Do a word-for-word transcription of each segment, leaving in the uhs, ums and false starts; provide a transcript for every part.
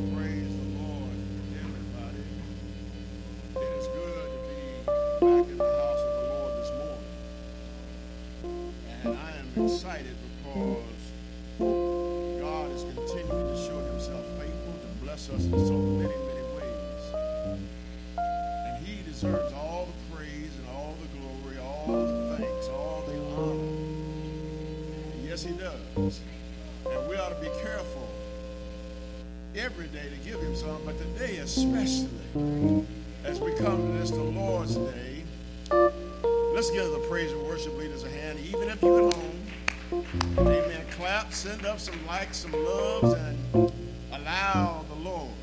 Praise the Lord, everybody. It is good to be back in the house of the Lord this morning. And I am excited because God is continuing to show himself faithful to bless us in so many, many ways. And he deserves all the praise and all the glory, all the thanks, all the honor. And yes, he does. And we ought to be careful every day to give him some, but today especially, as we come to this, the Lord's Day, let's give the praise and worship leaders a hand, even if you're at home. Amen. Clap, send up some likes, some loves, and allow the Lord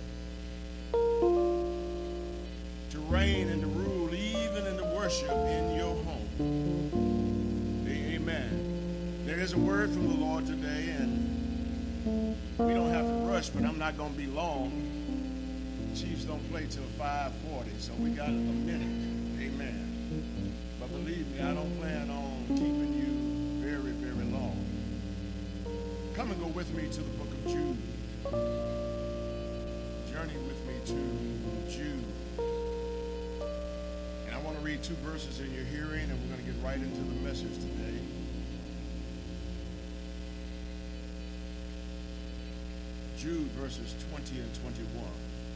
to reign and to rule, even in the worship in your home. Amen. There is a word from the Lord today, and we don't have to rush, but I'm not going to be long. Chiefs don't play till five forty, so we got a minute. Amen. But believe me, I don't plan on keeping you very, very long. Come and go with me to the book of Jude. Journey with me to Jude. And I want to read two verses in your hearing, and we're going to get right into the message today. Jude verses twenty and twenty-one.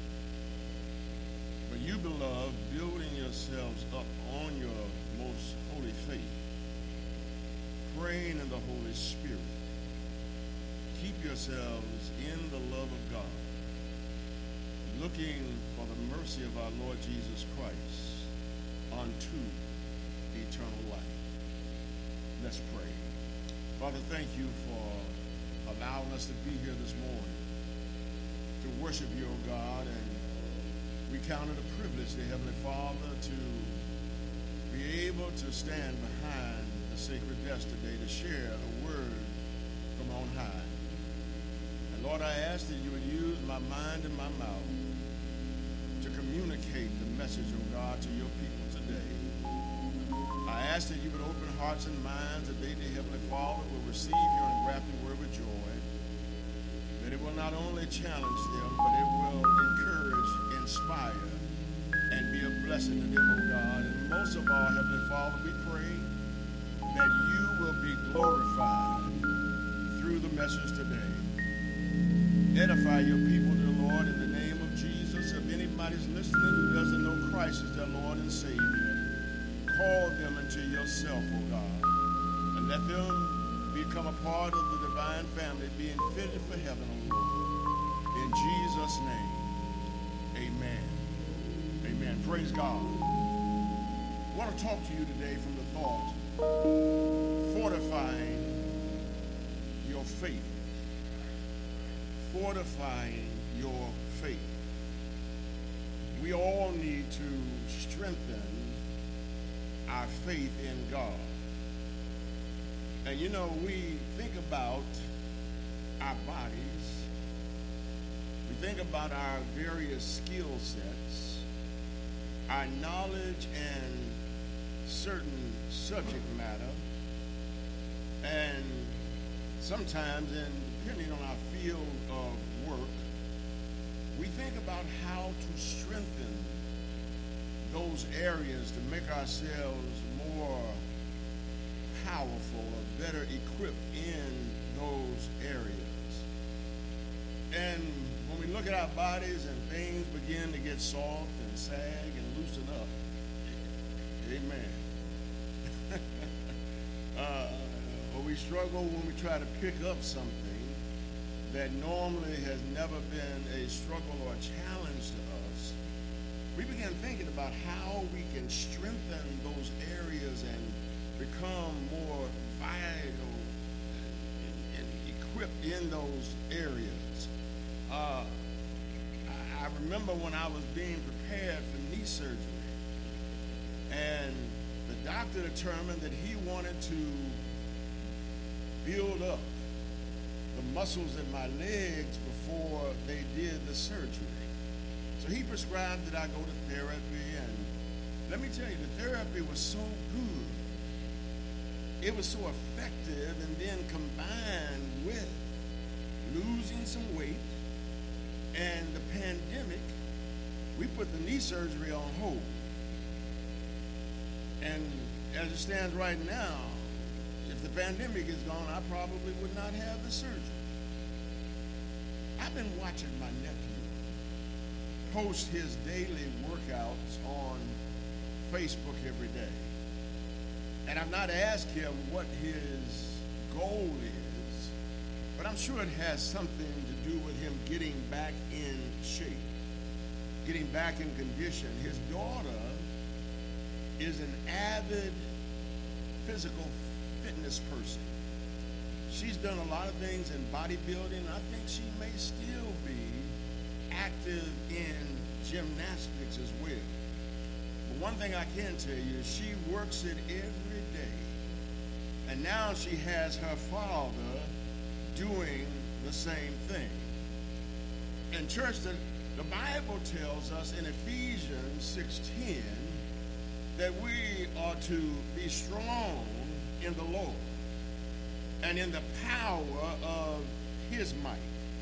But you, beloved, building yourselves up on your most holy faith, praying in the Holy Spirit, keep yourselves in the love of God, looking for the mercy of our Lord Jesus Christ unto eternal life. Let's pray. Father, thank you for allowing us to be here this morning to worship you, O God, and we count it a privilege, dear Heavenly Father, to be able to stand behind the sacred desk today to share a word from on high. And Lord, I ask that you would use my mind and my mouth to communicate the message of God to your people today. I ask that you would open hearts and minds that they, dear Heavenly Father, will receive your engrafted word with joy. That it will not only challenge them, but it will encourage, inspire, and be a blessing to them, O God. And most of all, Heavenly Father, we pray that you will be glorified through the message today. Edify your people, dear Lord, in the name of Jesus. If anybody's listening who doesn't know Christ as their Lord and Savior, call them into yourself, O God, and let them become a part of the divine family, being fitted for heaven, O Lord. In Jesus' name, amen. Amen. Praise God. I want to talk to you today from the thought, fortifying your faith. Fortifying your faith. We all need to strengthen our faith in God. And you know, we think about our bodies, we think about our various skill sets, our knowledge and certain subject matter, and sometimes, and depending on our field of work, we think about how to strengthen those areas to make ourselves more powerful or better equipped in those areas. And when we look at our bodies and things begin to get soft and sag and loosen up, amen. uh, or we struggle when we try to pick up something that normally has never been a struggle or a challenge to us, we begin thinking about how we can strengthen those areas and become more vital and, and equipped in those areas. Uh, I, I remember when I was being prepared for knee surgery, and the doctor determined that he wanted to build up the muscles in my legs before they did the surgery. So he prescribed that I go to therapy, and let me tell you, the therapy was so good. It was so effective, and then combined with losing some weight and the pandemic, we put the knee surgery on hold. And as it stands right now, if the pandemic is gone, I probably would not have the surgery. I've been watching my nephew post his daily workouts on Facebook every day. And I've not asked him what his goal is, but I'm sure it has something to do with him getting back in shape, getting back in condition. His daughter is an avid physical fitness person. She's done a lot of things in bodybuilding. I think she may still be active in gymnastics as well. But one thing I can tell you is she works it every day. And now she has her father doing the same thing. In church, the, the Bible tells us in Ephesians six ten that we are to be strong in the Lord and in the power of his might.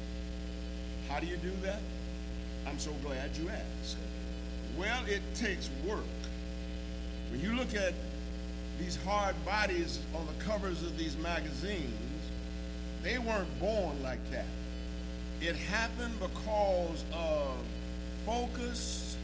How do you do that? I'm so glad you asked. Well, it takes work. When you look at these hard bodies on the covers of these magazines, they weren't born like that. It happened because of focused,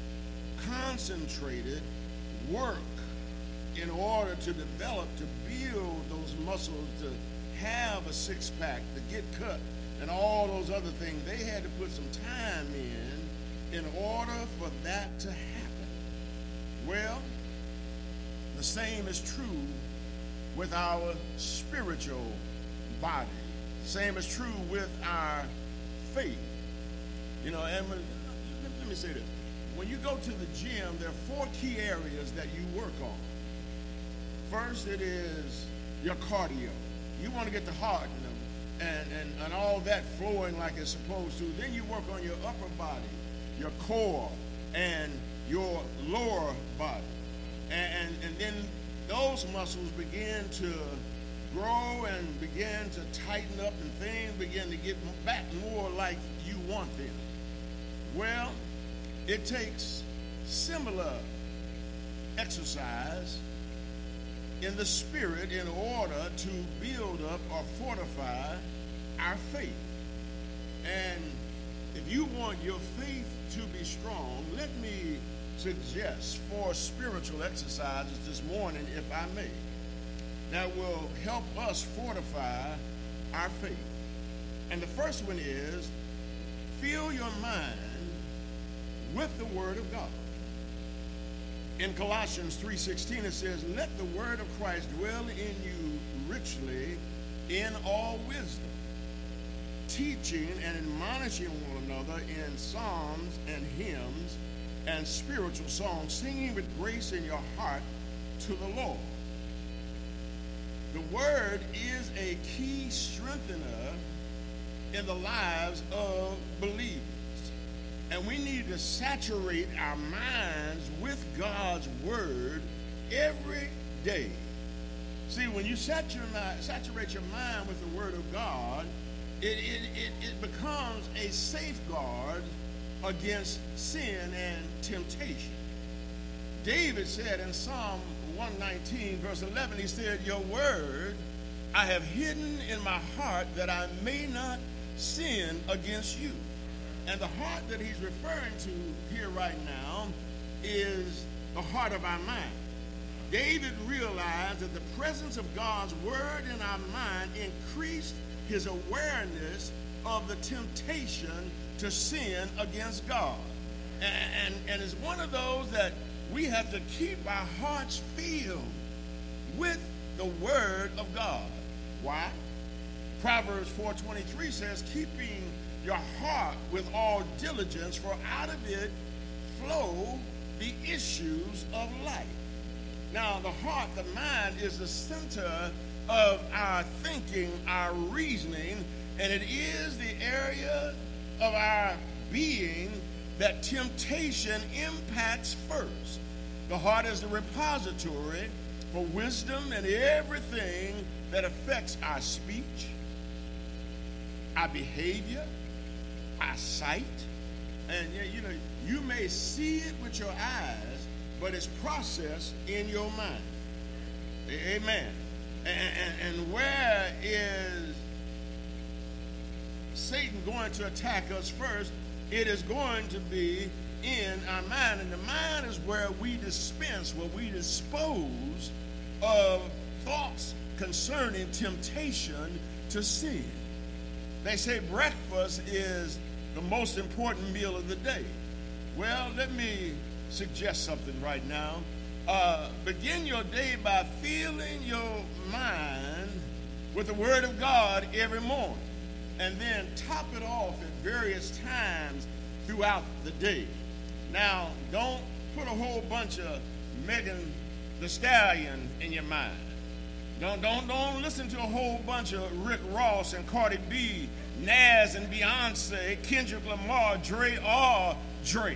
concentrated work in order to develop, to build those muscles, to have a six-pack, to get cut, and all those other things. They had to put some time in in order for that to happen. Well, the same is true with our spiritual body. The same is true with our faith. You know, and when, let me say this. When you go to the gym, there are four key areas that you work on. First, it is your cardio. You want to get the heart and, and, and, and all that flowing like it's supposed to. Then you work on your upper body, your core, and your lower body. And, and, and then those muscles begin to grow and begin to tighten up, and things begin to get back more like you want them. Well, it takes similar exercise in the spirit in order to build up or fortify our faith. And if you want your faith to be strong, let me suggest four spiritual exercises this morning, if I may, that will help us fortify our faith. And the first one is, fill your mind with the Word of God. In Colossians three sixteen, it says, let the word of Christ dwell in you richly in all wisdom, teaching and admonishing one another in psalms and hymns and spiritual songs, singing with grace in your heart to the Lord. The Word is a key strengthener in the lives of believers. And we need to saturate our minds with God's Word every day. See, when you sat your mind, saturate your mind with the Word of God, it, it, it, it becomes a safeguard against sin and temptation. David said in Psalm one nineteen, verse eleven, he said, your word I have hidden in my heart that I may not sin against you. And the heart that he's referring to here right now is the heart of our mind. David realized that the presence of God's word in our mind increased his awareness of the temptation to sin against God. And, and, and it's one of those that we have to keep our hearts filled with the word of God. Why? Proverbs four twenty-three says, keeping your heart with all diligence, for out of it flow the issues of life. Now, the heart, the mind, is the center of our thinking, our reasoning, and it is the area of our being that temptation impacts first. The heart is the repository for wisdom and everything that affects our speech, our behavior, our sight. And you know, you may see it with your eyes, but it's processed in your mind. Amen. And, and, and where is Satan going to attack us first? It is going to be in our mind. And the mind is where we dispense, where we dispose of thoughts concerning temptation to sin. They say breakfast is the most important meal of the day. Well, let me suggest something right now. Uh, begin your day by filling your mind with the Word of God every morning, and then top it off at various times throughout the day. Now, don't put a whole bunch of Megan Thee Stallion in your mind. Don't, don't, don't listen to a whole bunch of Rick Ross and Cardi B, Nas and Beyonce, Kendrick Lamar, Dre, or Drake.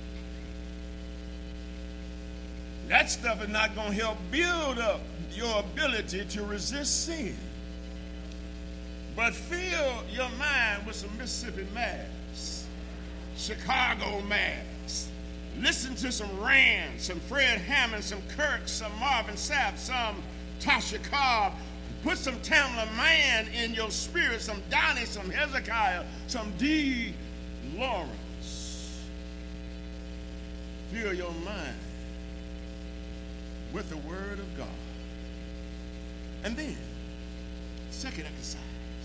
That stuff is not going to help build up your ability to resist sin. But fill your mind with some Mississippi Mass, Chicago Mass. Listen to some Rand, some Fred Hammond, some Kirk, some Marvin Sapp, some Tasha Cobb. Put some Tamla Mann in your spirit, some Donnie, some Hezekiah, some D. Lawrence. Fill your mind with the Word of God. And then, second exercise,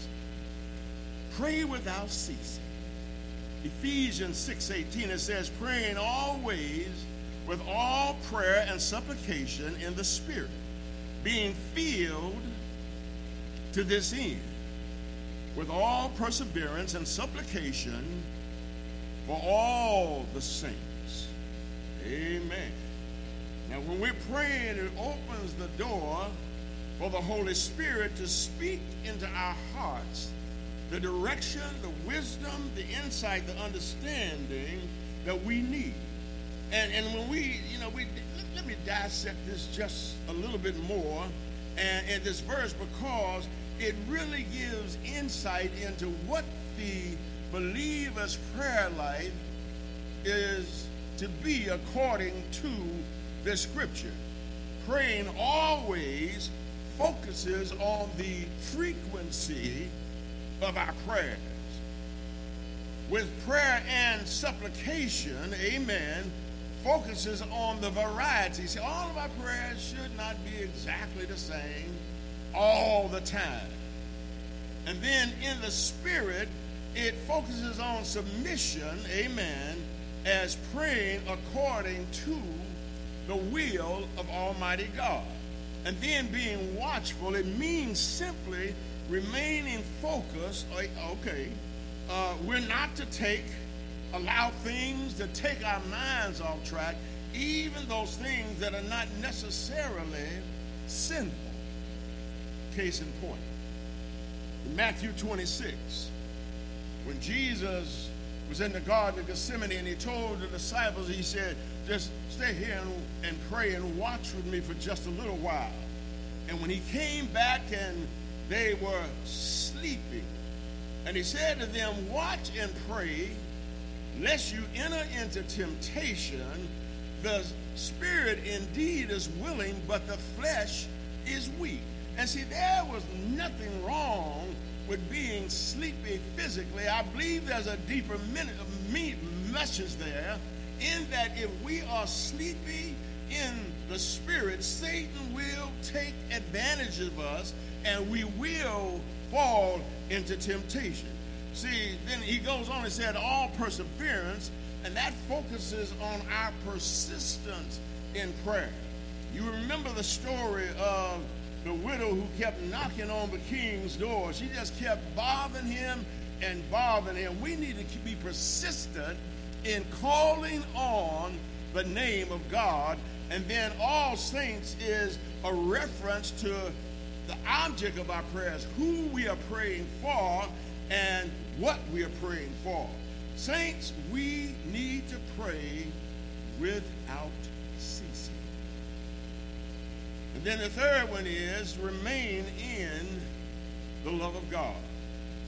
pray without ceasing. Ephesians six eighteen, it says, praying always with all prayer and supplication in the Spirit, being filled to this end, with all perseverance and supplication for all the saints. Amen. Now, when we're praying, it opens the door for the Holy Spirit to speak into our hearts the direction, the wisdom, the insight, the understanding that we need. And, and when we, you know, we let, let me dissect this just a little bit more and in this verse, because it really gives insight into what the believer's prayer life is to be according to the scripture. Praying always focuses on the frequency of our prayers. With prayer and supplication, amen, focuses on the variety. See, all of our prayers should not be exactly the same all the time. And then in the Spirit, it focuses on submission, amen, as praying according to the will of Almighty God. And then being watchful, it means simply remaining focused. Okay, uh, we're not to take, allow things to take our minds off track, even those things that are not necessarily sinful. Case in point, in Matthew twenty-six, when Jesus was in the Garden of Gethsemane and he told the disciples, he said, just stay here and, and pray and watch with me for just a little while. And when he came back and they were sleeping, and he said to them, watch and pray, lest you enter into temptation. The spirit indeed is willing, but the flesh is weak. And see, there was nothing wrong with being sleepy physically. I believe there's a deeper message there, in that if we are sleepy in the spirit, Satan will take advantage of us and we will fall into temptation. See, then he goes on and said, all perseverance, and that focuses on our persistence in prayer. You remember the story of the widow who kept knocking on the king's door. She just kept bothering him and bothering him. We need to be persistent in calling on the name of God. And then all saints is a reference to the object of our prayers, who we are praying for and what we are praying for. Saints, we need to pray without ceasing. And then the third one is remain in the love of God.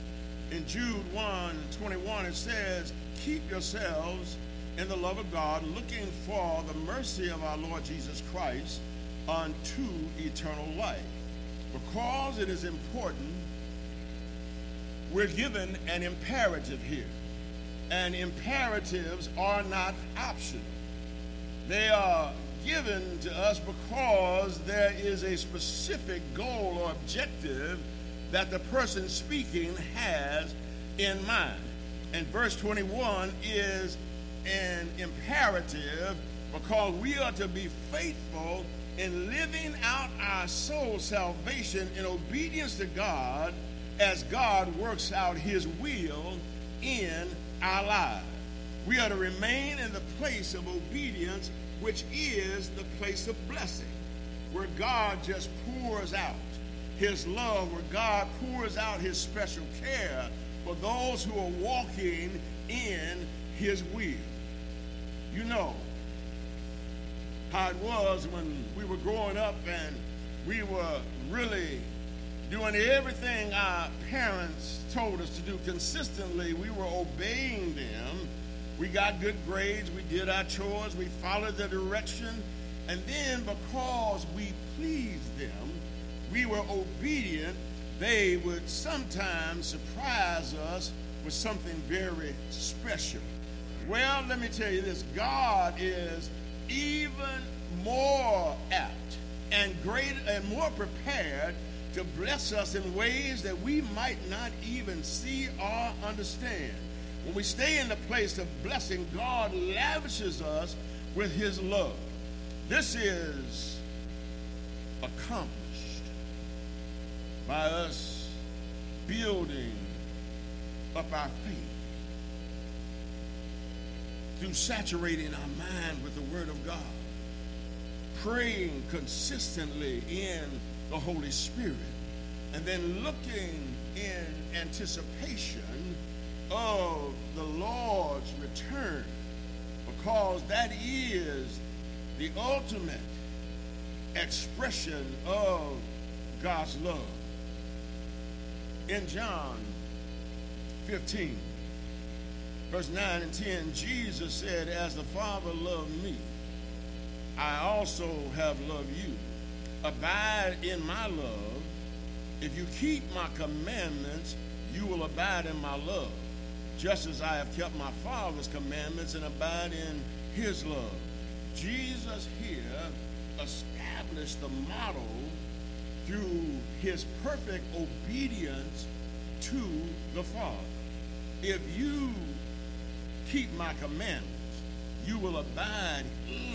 In Jude one twenty-one, it says, keep yourselves in the love of God, looking for the mercy of our Lord Jesus Christ unto eternal life. Because it is important, we're given an imperative here. And imperatives are not optional. They are given to us because there is a specific goal or objective that the person speaking has in mind. And verse twenty-one is an imperative because we are to be faithful in living out our soul salvation in obedience to God as God works out his will in our lives. We are to remain in the place of obedience, which is the place of blessing, where God just pours out his love, where God pours out his special care for those who are walking in his will. You know how it was when we were growing up and we were really doing everything our parents told us to do consistently. We were obeying them. We got good grades. We did our chores. We followed the direction. And then because we pleased them, we were obedient, they would sometimes surprise us with something very special. Well, let me tell you this. God is even more apt and greater and more prepared to bless us in ways that we might not even see or understand. When we stay in the place of blessing, God lavishes us with his love. This is accomplished by us building up our faith through saturating our mind with the Word of God, praying consistently in the Holy Spirit, and then looking in anticipation of the Lord's return, because that is the ultimate expression of God's love. In John fifteen, verse nine and ten, Jesus said, as the Father loved me, I also have loved you. Abide in my love. If you keep my commandments, you will abide in my love, just as I have kept my Father's commandments and abide in his love. Jesus here established the model through his perfect obedience to the Father. If you keep my commandments, you will abide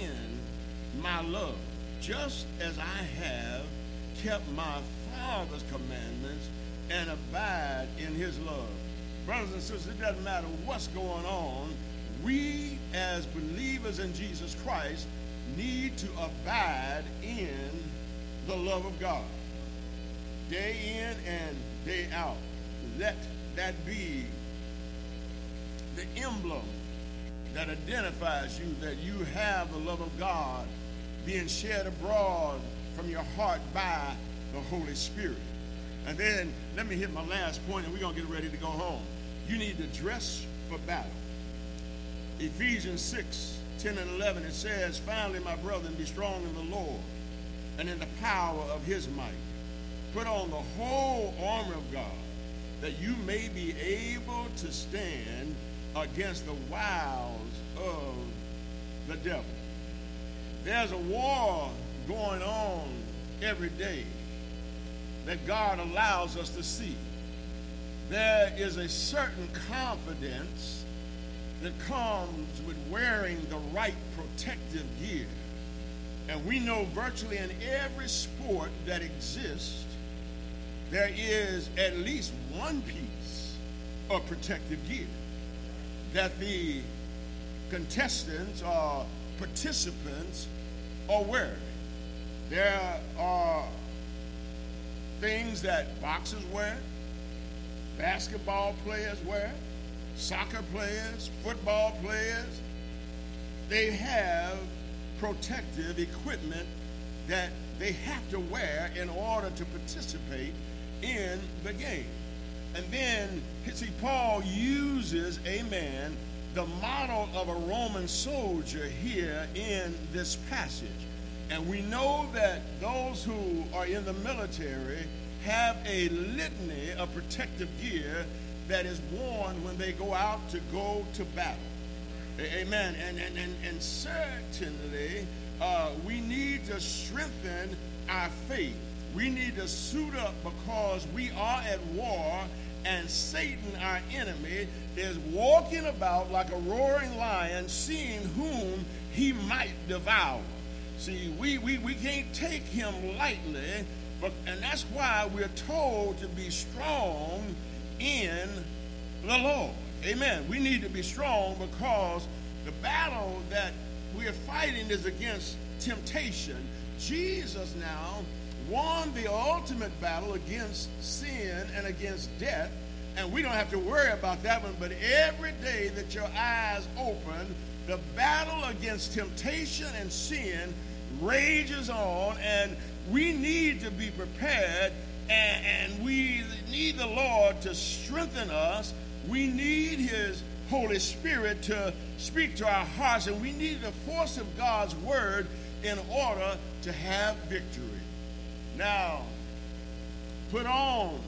in my love, just as I have kept my Father's commandments and abide in his love. Brothers and sisters, it doesn't matter what's going on. We, as believers in Jesus Christ, need to abide in the love of God. Day in and day out. Let that be the emblem that identifies you, that you have the love of God being shed abroad from your heart by the Holy Spirit. And then let me hit my last point and we're going to get ready to go home. You need to dress for battle. Ephesians six, ten and eleven, it says, finally, my brethren, be strong in the Lord and in the power of his might. Put on the whole armor of God, that you may be able to stand against the wiles of the devil. There's a war going on every day that God allows us to see. There is a certain confidence that comes with wearing the right protective gear. And we know virtually in every sport that exists, there is at least one piece of protective gear that the contestants or participants are wearing. There are things that boxers wear, basketball players wear, soccer players, football players. They have protective equipment that they have to wear in order to participate in the game. And then, see, Paul uses, amen, the model of a Roman soldier here in this passage. And we know that those who are in the military have a litany of protective gear that is worn when they go out to go to battle. Amen. And, and, and, and certainly, uh, we need to strengthen our faith. We need to suit up because we are at war, and Satan, our enemy, is walking about like a roaring lion, seeing whom he might devour. See, we, we, we can't take him lightly, but and that's why we're told to be strong in the Lord. Amen. We need to be strong because the battle that we're fighting is against temptation. Jesus now won the ultimate battle against sin and against death, and we don't have to worry about that one. But every day that your eyes open, the battle against temptation and sin rages on, and we need to be prepared, and, and we need the Lord to strengthen us. We need his Holy Spirit to speak to our hearts, and we need the force of God's word in order to have victory. Now, put on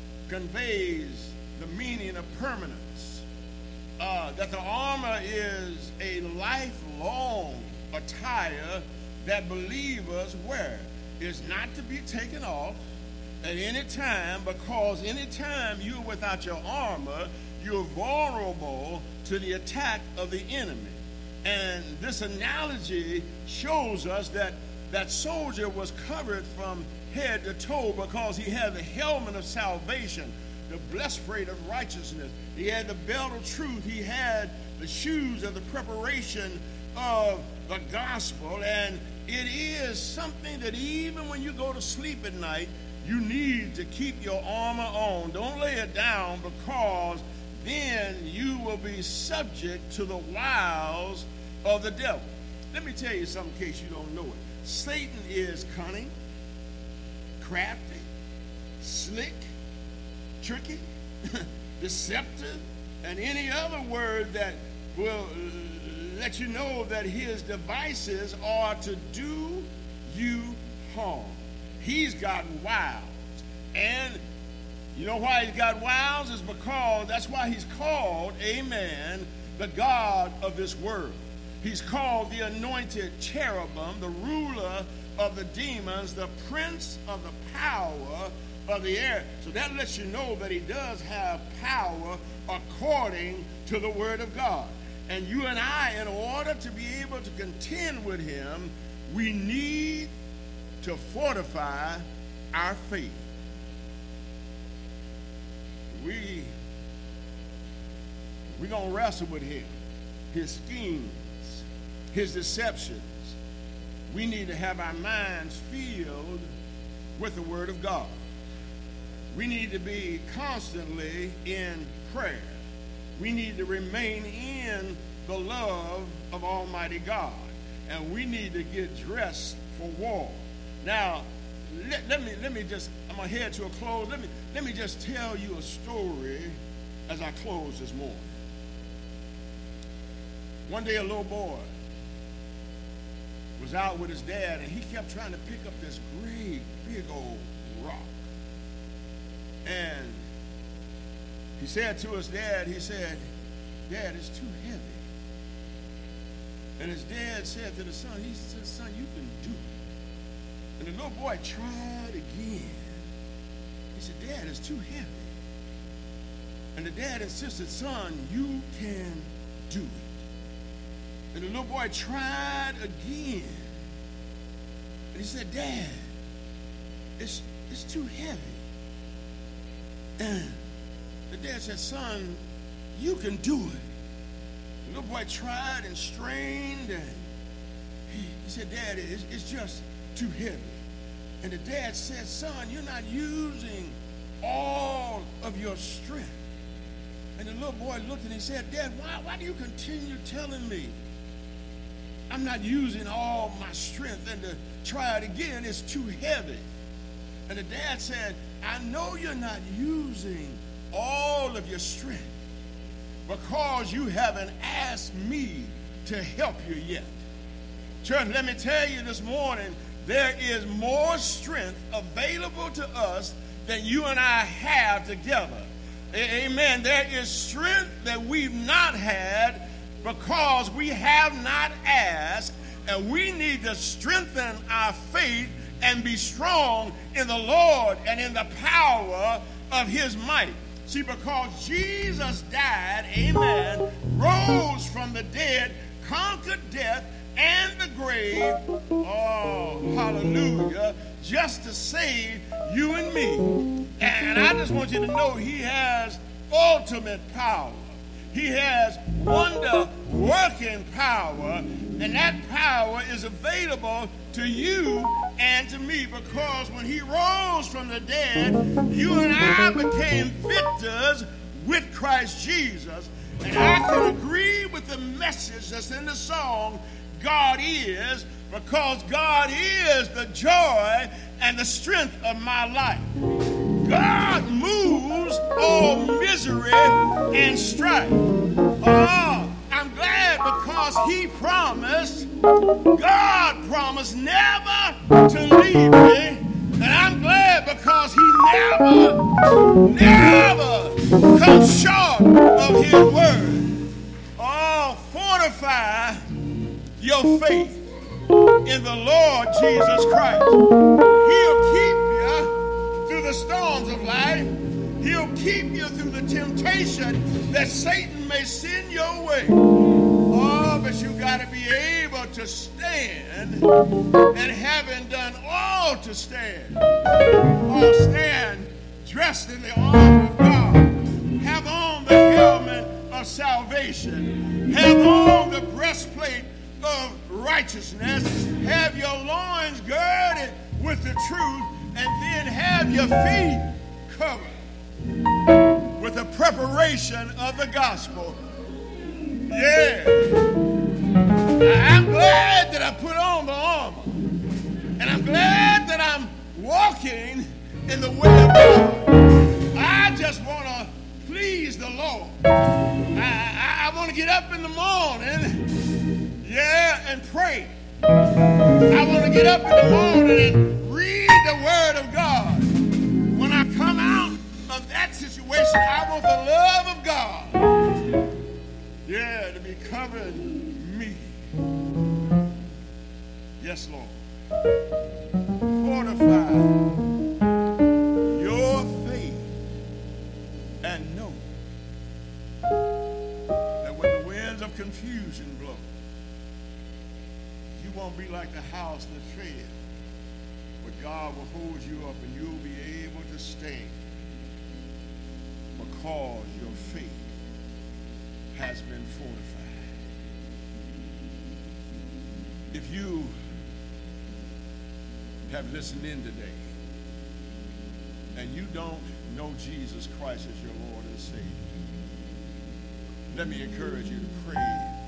conveys the meaning of permanence, uh, that the armor is a lifelong attire that believers wear. It's not to be taken off at any time, because any time you're without your armor, you're vulnerable to the attack of the enemy. And this analogy shows us that that soldier was covered from head to toe because he had the helmet of salvation, the breastplate of righteousness. He had the belt of truth. He had the shoes of the preparation of the gospel. And it is something that even when you go to sleep at night, you need to keep your armor on. Don't lay it down, because then you will be subject to the wiles of the devil. Let me tell you something in case you don't know it. Satan is cunning, crafty, slick, tricky, deceptive, and any other word that will let you know that his devices are to do you harm. He's got wiles. And you know why he's got wiles? Is because that's why he's called, amen, the God of this world. He's called the anointed cherubim, the ruler of the demons, the prince of the power of the air. So that lets you know that he does have power according to the word of God. And you and I, in order to be able to contend with him, we need to fortify our faith. We, we're going to wrestle with him, his schemes, his deceptions. We need to have our minds filled with the word of God. We need to be constantly in prayer. We need to remain in the love of Almighty God. And we need to get dressed for war. Now, let, let me let me just, I'm going to head to a close. Let me, let me just tell you a story as I close this morning. One day a little boy was out with his dad, and he kept trying to pick up this great, big old rock. And he said to his dad, he said, "Dad, it's too heavy." And his dad said to the son, he said, "Son, you can do it." And the little boy tried again. He said, "Dad, it's too heavy." And the dad insisted, "Son, you can do it." And the little boy tried again. And he said, "Dad, it's, it's too heavy." And the dad said, "Son, you can do it." The little boy tried and strained, and he, he said, "Dad, it's, it's just too heavy." And the dad said, "Son, you're not using all of your strength." And the little boy looked and he said, "Dad, why, why do you continue telling me I'm not using all my strength, and to try it again is too heavy?" And the dad said, "I know you're not using all of your strength because you haven't asked me to help you yet. Church, let me tell you this morning, there is more strength available to us than you and I have together. Amen. There is strength that we've not had because we have not asked, and we need to strengthen our faith and be strong in the Lord and in the power of his might. See, because Jesus died, amen, rose from the dead, conquered death and the grave, oh, hallelujah, just to save you and me. And I just want you to know he has ultimate power. He has wonder-working power, and that power is available to you and to me, because when he rose from the dead, you and I became victors with Christ Jesus. And I can agree with the message that's in the song, God is, because God is the joy and the strength of my life. God moves all misery and strife. Oh, I'm glad because he promised, God promised never to leave me. And I'm glad because he never, never comes short of his word. Oh, fortify your faith in the Lord Jesus Christ. He'll keep you through the storms of life. He'll keep you through the temptation that Satan may send your way. Oh, but you got to be able to stand, and having done all to stand, or stand dressed in the armor of God, have on the helmet of salvation, have on the breastplate of righteousness, have your loins girded with the truth, and then have your feet covered with the preparation of the gospel. Yeah. I'm glad that I put on the armor, and I'm glad that I'm walking in the way of God. I just want to please the Lord. I, I, I want to get up in the morning, yeah, and pray. I want to get up in the morning and read the Word of God. When I come out of that situation, I want the love of God, yeah, to be covering me. Yes, Lord. Fortify your faith and know that when the winds of confusion blow, you won't be like the house that failed, but God will hold you up and you'll be able to stand because your faith has been fortified. If you have listened in today and you don't know Jesus Christ as your Lord and Savior, let me encourage you to pray